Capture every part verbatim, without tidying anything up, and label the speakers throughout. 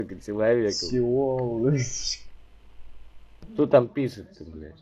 Speaker 1: человека.
Speaker 2: Тёлочка.
Speaker 1: Кто там пишет-то, блядь?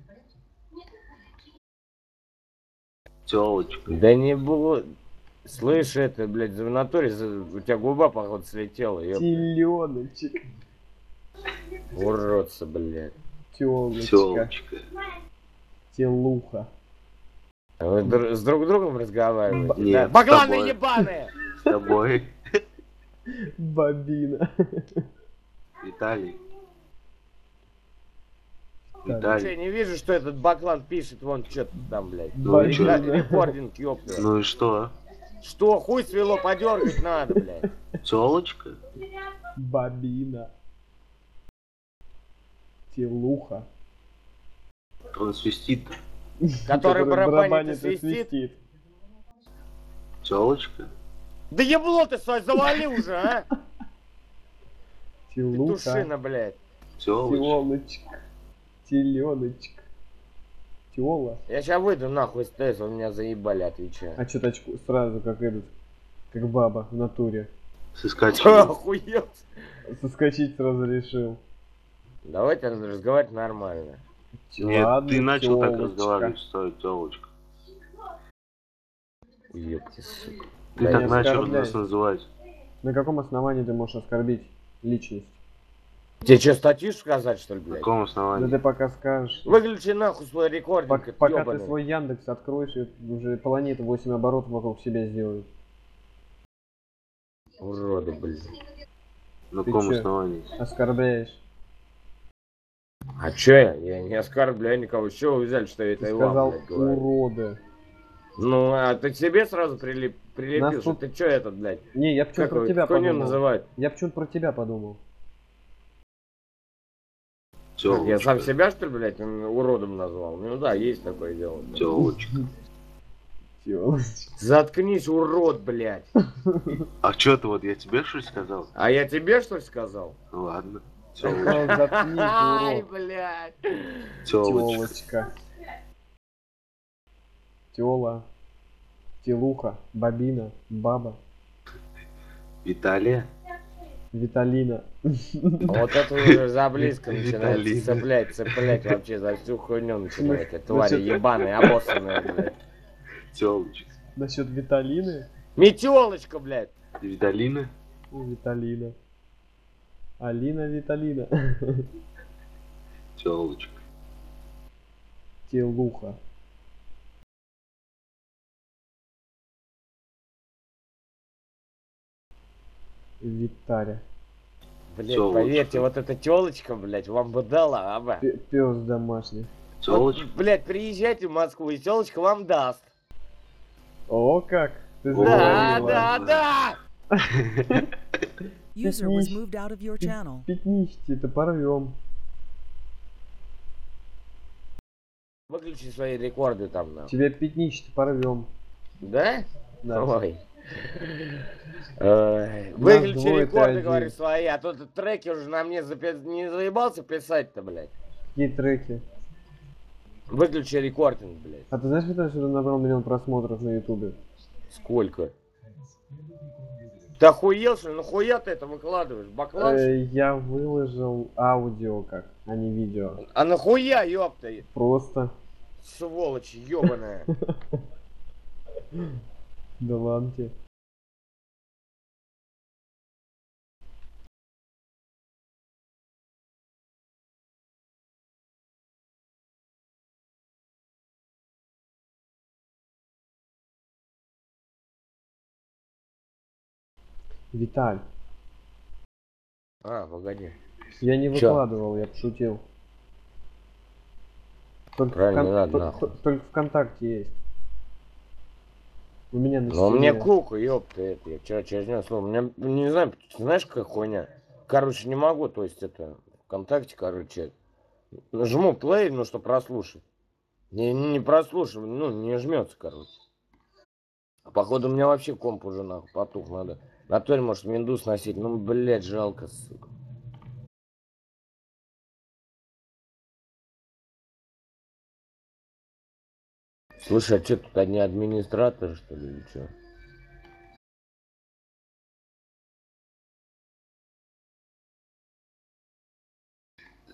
Speaker 3: Тёлочка.
Speaker 1: Да не было. Слышь, это, блядь, в натуре у тебя губа, походу, слетела.
Speaker 2: Теленочек.
Speaker 1: Уродца, блядь.
Speaker 2: Тёлочка.
Speaker 3: Тёлочка.
Speaker 2: Телуха.
Speaker 1: Вы др с друг другом разговариваете?
Speaker 3: Нет,
Speaker 1: Да.
Speaker 3: с
Speaker 1: Бакланы
Speaker 3: тобой.
Speaker 1: ебаные!
Speaker 3: С тобой.
Speaker 2: Бобина.
Speaker 3: Виталий.
Speaker 1: Я
Speaker 3: Виталий.
Speaker 1: не вижу, что этот баклан пишет, вон что-то там, блядь.
Speaker 3: Ну и чё?
Speaker 1: Рекординг, ёпта.
Speaker 3: Ну и что?
Speaker 1: Что, хуй свело, подергать надо, блядь.
Speaker 3: Тёлочка?
Speaker 2: Бобина. Телуха.
Speaker 3: Он свистит.
Speaker 1: Который барабанит и свистит.
Speaker 3: Тёлочка?
Speaker 1: Да ебло ты, Сань, завали уже, а!
Speaker 2: Телуха.
Speaker 1: Петушина, блядь.
Speaker 3: Тёлочка.
Speaker 2: Телоночка. Теленочка. Тёла.
Speaker 1: Я сейчас выйду нахуй с ТС, вы меня заебали, отвечаю.
Speaker 2: А чё точку сразу как этот, как баба в натуре.
Speaker 3: Соскочил.
Speaker 1: Охуел.
Speaker 2: Соскочить сразу решил.
Speaker 1: Давайте разговаривать нормально.
Speaker 3: Нет,
Speaker 2: Ладно,
Speaker 3: ты начал так
Speaker 2: тёлочка.
Speaker 3: разговаривать, что тёлочка.
Speaker 1: Ёпти, сука.
Speaker 3: Ты
Speaker 1: Да
Speaker 3: так
Speaker 2: не
Speaker 3: начал
Speaker 2: оскорбляй.
Speaker 3: нас называть.
Speaker 2: На каком основании ты можешь оскорбить личность?
Speaker 1: Тебе что, статью сказать, что ли,
Speaker 3: На
Speaker 1: блядь?
Speaker 3: каком
Speaker 2: Да
Speaker 3: основании?
Speaker 2: ты пока скажешь.
Speaker 1: Выключи нахуй свой рекординг,
Speaker 2: Пок-
Speaker 1: это
Speaker 2: пока ты
Speaker 1: ёбаный.
Speaker 2: свой Яндекс откроешь, и уже планета восемь оборотов вокруг себя сделает.
Speaker 1: Уроды, блядь.
Speaker 3: На
Speaker 2: Ты
Speaker 3: каком
Speaker 2: чё?
Speaker 3: основании?
Speaker 2: Оскорбляешь.
Speaker 1: А чё я? Я не оскорбляю никого. С чего вы взяли, что я это
Speaker 2: Ты
Speaker 1: и вам,
Speaker 2: сказал
Speaker 1: блядь, говорю?
Speaker 2: уроды.
Speaker 1: Ну, а ты себе сразу прилеп... прилепил,
Speaker 2: Нас
Speaker 1: что
Speaker 2: тут-
Speaker 1: ты чё этот, блядь?
Speaker 2: Не, я почему-то
Speaker 1: Как
Speaker 2: про
Speaker 1: его
Speaker 2: тебя
Speaker 1: хуйню
Speaker 2: подумал.
Speaker 1: называют?
Speaker 2: Я почему-то про тебя подумал.
Speaker 3: Тёлочка.
Speaker 1: Я сам себя, что ли, блядь, уродом назвал? Ну да, есть такое дело.
Speaker 3: Тёлочка.
Speaker 2: Тёлочка.
Speaker 1: Заткнись, урод, блядь.
Speaker 3: А чё ты вот, я тебе что ли сказал?
Speaker 1: А я тебе что ли сказал?
Speaker 3: Ну ладно.
Speaker 2: Сказал,
Speaker 3: Тёлочка.
Speaker 2: заткнись,
Speaker 1: Ай,
Speaker 2: урод.
Speaker 1: блядь.
Speaker 3: Тёлочка.
Speaker 2: Тёлочка. Тёла. Телуха. Бобина. Баба.
Speaker 3: Виталия.
Speaker 2: Виталина.
Speaker 1: Вот это уже за близко начинает
Speaker 3: Виталина.
Speaker 1: цеплять, цеплять вообще за всю хуйню начинает.
Speaker 2: Ну,
Speaker 1: Твари
Speaker 2: насчёт-
Speaker 1: ебаные, обоссанные, блядь.
Speaker 3: Тёлочка.
Speaker 2: Насчет Виталины.
Speaker 1: Метелочка, блядь.
Speaker 3: Виталина.
Speaker 2: Виталина. Алина Виталина.
Speaker 3: Тёлочка.
Speaker 2: Телуха. Витаря.
Speaker 1: Блядь,
Speaker 3: Тёлочка.
Speaker 1: поверьте, вот эта телочка, блядь, вам бы дала, а бы.
Speaker 2: Пес домашний.
Speaker 1: Вот,
Speaker 3: Тёлочка.
Speaker 1: блядь, приезжайте в Москву, и телочка вам даст.
Speaker 2: О, как! Ты
Speaker 3: О,
Speaker 1: Да,
Speaker 2: заговорила.
Speaker 1: да, да!
Speaker 4: User was moved out of your channel.
Speaker 2: Пятнички-то порвем.
Speaker 1: Выключи свои рекорды там, нахуй.
Speaker 2: Тебе пятнички порвем.
Speaker 1: Да?
Speaker 2: Да.
Speaker 1: Ой. Ой. Выключи
Speaker 2: двое, ты
Speaker 1: рекорды,
Speaker 2: один.
Speaker 1: говорю, свои, а то ты треки уже на мне запи- не заебался писать-то, блядь.
Speaker 2: Какие треки?
Speaker 1: Выключи рекординг, блядь.
Speaker 2: А ты знаешь, что ты набрал миллион просмотров на ютубе?
Speaker 1: Сколько? Ты охуел, что ли? Нахуя ты это выкладываешь? Баклан, что ли?
Speaker 2: Э, я выложил аудио как, а не видео.
Speaker 1: А нахуя, ёпта?
Speaker 2: Просто.
Speaker 1: Сволочь, ёбаная.
Speaker 2: Да ладно тебе. Виталь,
Speaker 1: А, погоди.
Speaker 2: я не
Speaker 1: Чё?
Speaker 2: выкладывал, я пошутил. Только,
Speaker 1: Правильно,
Speaker 2: вкон-
Speaker 1: не надо,
Speaker 2: то-
Speaker 1: нахуй.
Speaker 2: то- только ВКонтакте есть. У меня на
Speaker 1: Ну, мне
Speaker 2: стене.
Speaker 1: куку, ёпта, это, я вчера через него слово. Мне, не знаю, знаешь, какая хуйня? Короче, не могу, то есть это, ВКонтакте, короче, нажму плей, ну, что прослушать. Не, не, не прослушиваю, ну, не жмется, короче. А походу у меня вообще комп уже, нахуй, потух, надо. На то, может, Windows носить, ну, блядь, жалко, сука. Слушай, а что тут одни администраторы, что ли, или что?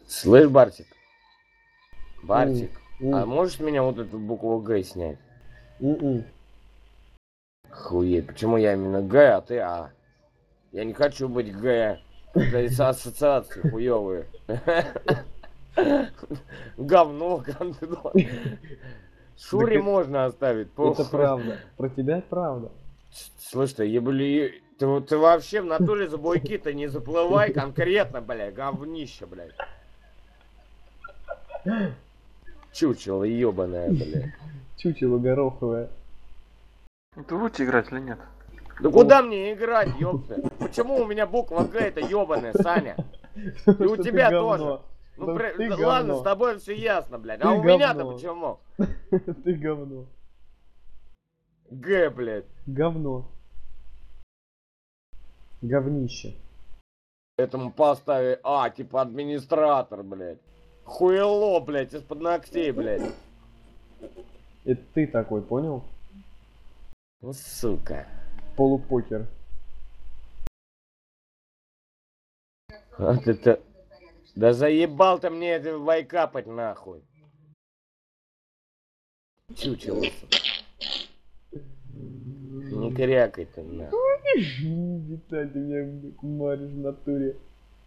Speaker 1: Слышь, Бартик? Бартик,
Speaker 2: М,
Speaker 1: а
Speaker 2: м,
Speaker 1: можешь меня вот эту букву Г снять?
Speaker 2: м-м.
Speaker 1: Хуеть, почему я именно Г, а ты А? Я не хочу быть Г. Это из ассоциации хуёвые. Говно, говно. Шуре
Speaker 2: Так это
Speaker 1: можно оставить,
Speaker 2: это
Speaker 1: похуй.
Speaker 2: правда. Про тебя это правда.
Speaker 1: Слышь ты, ебли, ты, вот- ты вообще в натуре за буйки-то не заплывай конкретно, блядь, говнище, блядь. Чучело ебаное, блядь.
Speaker 2: Чучело гороховое.
Speaker 5: Ты будете играть или нет?
Speaker 1: Да куда мне играть, ёпта? Почему у меня буква Г это ебаная, Саня? И у
Speaker 2: Потому что ты
Speaker 1: тебя тоже.
Speaker 2: говно.
Speaker 1: Ну,
Speaker 2: Потому
Speaker 1: при-
Speaker 2: что ты
Speaker 1: да ладно, с
Speaker 2: говно.
Speaker 1: тобой все ясно, блядь. А
Speaker 2: Ты
Speaker 1: у меня-то
Speaker 2: говно.
Speaker 1: почему?
Speaker 2: Ты говно.
Speaker 1: Г, блядь.
Speaker 2: Говно. Говнище.
Speaker 1: Этому постави А, типа администратор, блядь. Хуело, блядь, из-под ногтей, блядь.
Speaker 2: Это ты такой, понял?
Speaker 1: Ну, сука.
Speaker 2: Полупокер.
Speaker 1: А ты-то... Да заебал ты мне это вайкапать, нахуй. Чучело, сука. Не крякай ты, нахуй.
Speaker 2: Виталь, ты меня маришь в натуре.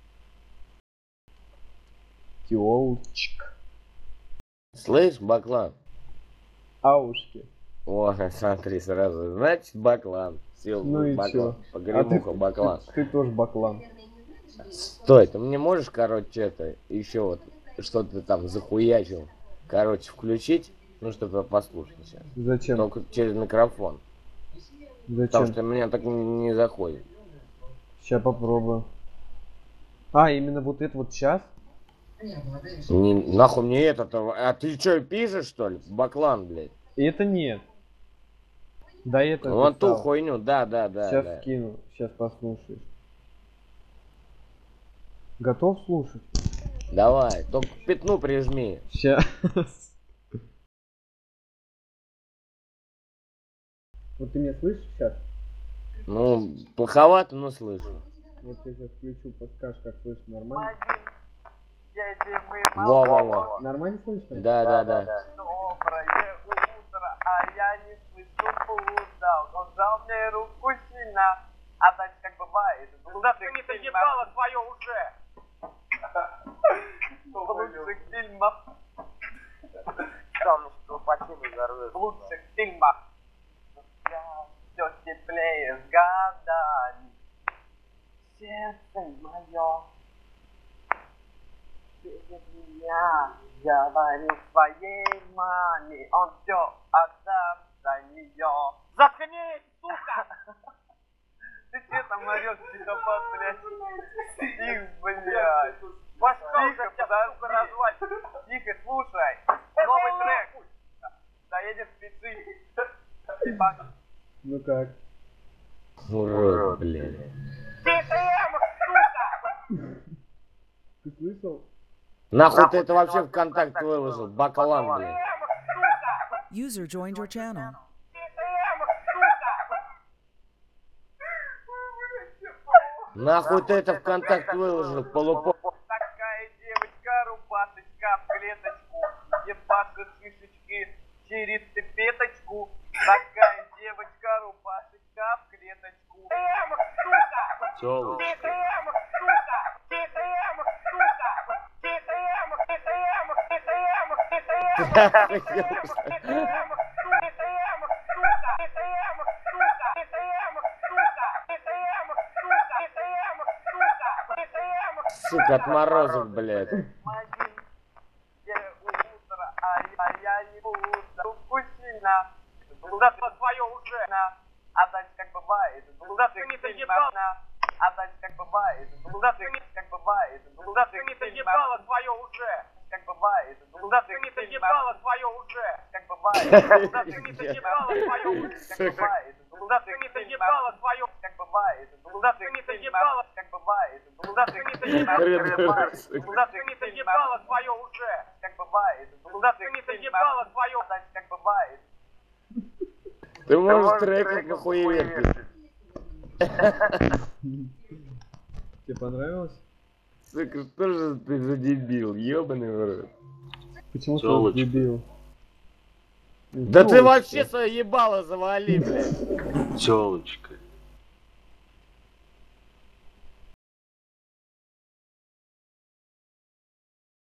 Speaker 2: Тёлчик.
Speaker 1: Слышь, баклан?
Speaker 2: Аушки.
Speaker 1: О, смотри, сразу. Значит, баклан. Сел,
Speaker 2: Ну и
Speaker 1: баклан.
Speaker 2: чё?
Speaker 1: Погремуха,
Speaker 2: А ты,
Speaker 1: баклан.
Speaker 2: Ты, ты тоже баклан.
Speaker 1: Стой, ты мне можешь, короче, это, еще вот, что-то там захуячил, короче, включить, ну, чтобы я послушал сейчас.
Speaker 2: Зачем?
Speaker 1: Только через микрофон. Потому
Speaker 2: Зачем?
Speaker 1: что меня так не, не заходит.
Speaker 2: Сейчас попробую. А, именно вот это вот сейчас?
Speaker 1: Не, нахуй мне это-то. А ты что, пишешь, что ли? Баклан, блядь.
Speaker 2: Это нет. Да это
Speaker 1: Вон ту
Speaker 2: писал.
Speaker 1: хуйню, да, да, да.
Speaker 2: Сейчас
Speaker 1: да.
Speaker 2: скину. Сейчас послушаешь. Готов слушать?
Speaker 1: Давай, только к пятну прижми.
Speaker 2: Сейчас. Вот ты меня слышишь сейчас?
Speaker 1: Ну, плоховато, но слышу.
Speaker 2: Вот я сейчас включу, подскажешь, как слышно. Нормально?
Speaker 1: Во-во-во.
Speaker 2: Нормально слышно?
Speaker 1: Да, да, да.
Speaker 6: Доброе утро, а я не слышу пудал. Он жал мне руку сильно, а дальше как бывает. Да ты не доебала свое уже! В лучших фильмах. Там что почему взорвёт? В лучших фильмах. Все теплее с годами. Сердце мое. Через меня говорил своей маме, он все отдам за нее. Заткнись, сука! Ты че там орешь, психопат, блядь? Тихо, блядь. Башка уже тебя, сука, развалит. Тихо, слушай. Новый трек. Доедет спецы.
Speaker 2: Ну как?
Speaker 1: Урод, блядь.
Speaker 6: Тихо, Эма, сука!
Speaker 2: Ты слышал?
Speaker 1: Нахуй ты это вообще в контакт выложил? Баклан, блядь.
Speaker 6: Эма, сука!
Speaker 4: User joined your channel.
Speaker 6: Тихо, Эма, сука!
Speaker 1: Нахуй ты это в контакт выложил, полупо...
Speaker 6: Такая девочка, рубашечка в клеточку, ебашит шишечки через пипеточку. Такая девочка, рубашечка в клеточку. Эма, сука!
Speaker 1: Тёлочка.
Speaker 6: Тихо, Эма, сука! Тихо, Эма, сука! Тихо, Эма, тихо, Эма, тихо, Эма, тихо, Эма, тихо, Эма, тихо, Эма, сука, тихо, Эма, сука, тихо, Эма, сука, тихо, Эма, сука, тихо, Эма, сука, тихо, Эма, сука, тихо, Эма,
Speaker 1: Сука, отморозок, блядь.
Speaker 6: утро, а я, а я не буду вкусина. Да ты свое уже. А дальше как бывает. Да ты не доебал. А дальше как бывает. Да ты не как бывает. Да ты не доебала свое уже. Как бывает. Да ты не доебала свое уже. Как бывает. Да ты не доебала свое уже. Как бывает. Да ты не доебала свое. Как бывает. Да ты не доебала. Как бывает. Да ты не доебала. Да ты не доебала свое уже. Как бывает. Да ты не доебала свое. Дальше как бывает.
Speaker 1: Ты можешь трек на хуеверке.
Speaker 2: Тебе понравилось?
Speaker 1: Сука, что же ты за дебил, ёбаный в рот.
Speaker 2: Почему ты
Speaker 3: Тёлочка.
Speaker 2: дебил?
Speaker 1: Да ты
Speaker 2: Тёлочка.
Speaker 1: вообще свое ебало завали, блядь.
Speaker 3: Телочка.